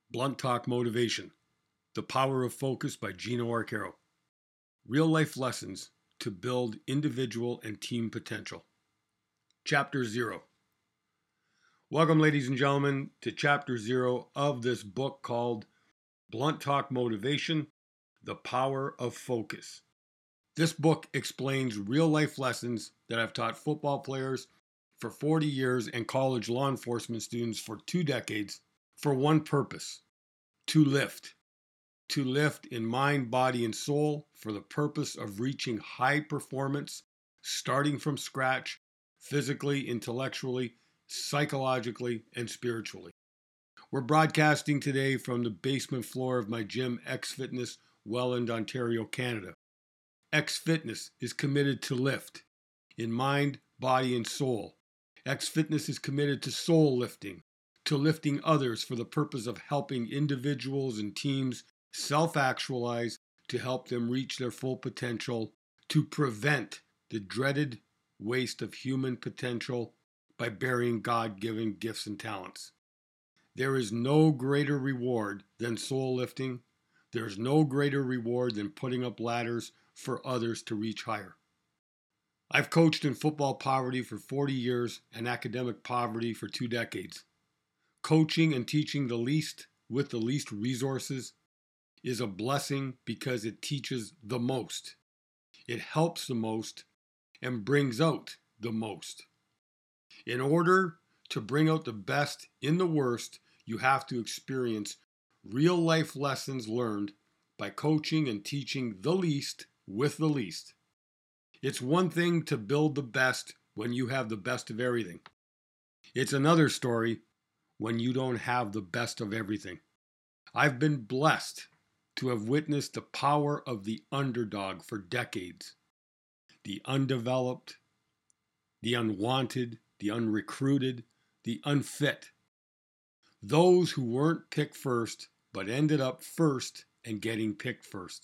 Blunt Talk Motivation, The Power of Focus by Gino Arcaro. Real life lessons to build individual and team potential. Chapter 0. Welcome, ladies and gentlemen, to Chapter 0 of this book called Blunt Talk Motivation, The Power of Focus. This book explains real life lessons that I've taught football players for 40 years and college law enforcement students for 2 decades for one purpose: to lift. To lift in mind, body, and soul for the purpose of reaching high performance, starting from scratch, physically, intellectually, psychologically, and spiritually. We're broadcasting today from the basement floor of my gym, X Fitness, Welland, Ontario, Canada. X Fitness is committed to lift in mind, body, and soul. X Fitness is committed to soul lifting, to lifting others for the purpose of helping individuals and teams self-actualize, to help them reach their full potential, to prevent the dreaded waste of human potential by burying God-given gifts and talents. There is no greater reward than soul lifting. There is no greater reward than putting up ladders for others to reach higher. I've coached in football poverty for 40 years and academic poverty for 2 decades. Coaching and teaching the least with the least resources is a blessing because it teaches the most. It helps the most and brings out the most. In order to bring out the best in the worst, you have to experience real life lessons learned by coaching and teaching the least with the least. It's one thing to build the best when you have the best of everything. It's another story when you don't have the best of everything. I've been blessed to have witnessed the power of the underdog for decades. The undeveloped, the unwanted, the unrecruited, the unfit. Those who weren't picked first, but ended up first and getting picked first.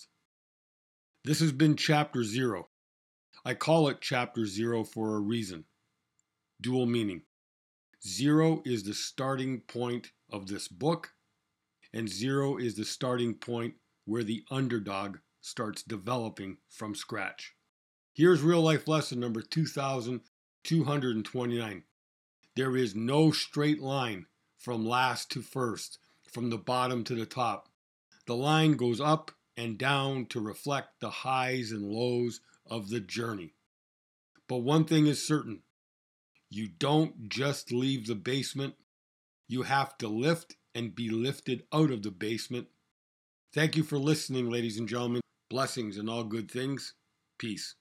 This has been Chapter 0. I call it Chapter 0 for a reason. Dual meaning. 0 is the starting point of this book, and 0 is the starting point where the underdog starts developing from scratch. Here's real life lesson number 2229. There is no straight line from last to first, from the bottom to the top. The line goes up and down to reflect the highs and lows of the journey. But one thing is certain: you don't just leave the basement. You have to lift and be lifted out of the basement. Thank you for listening, ladies and gentlemen. Blessings and all good things. Peace.